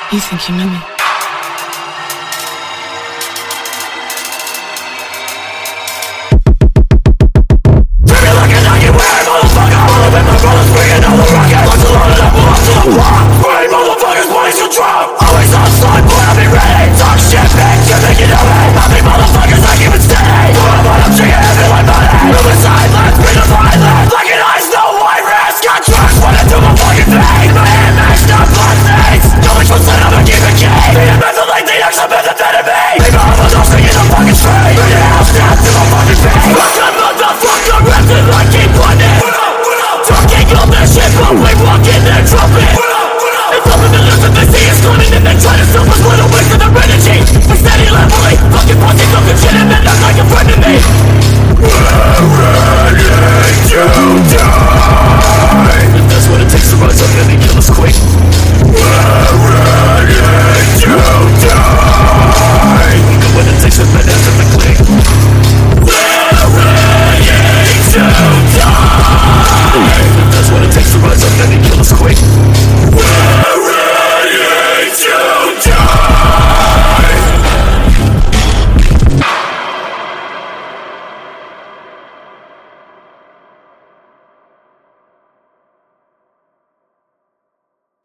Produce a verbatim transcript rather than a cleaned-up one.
You think you know me? Always on slide, boy, I'll be ready. Talk shit, bitch, you think you know me? I think motherfuckers like you would stay. Put up on them, chicken heavy like money. Move aside, let's bring the violence. Black and eyes, no white risk. Got drugs running through my fucking veins. My hand maxed up blood stains. No one was set up and keep it gay. Being mentally, the X, I'm methamphetamine. Leave my arms off, singing the fucking street. Bring it out, snap to my fucking face. Fuck a motherfucker, resting like keep running. Talking all that shit, but we walking their trumpet. It's all in the list of the sea is coming and they try to stop us. What a waste of their energy. We steady leveling, fucking punching, talking shit and men act like a friend of me.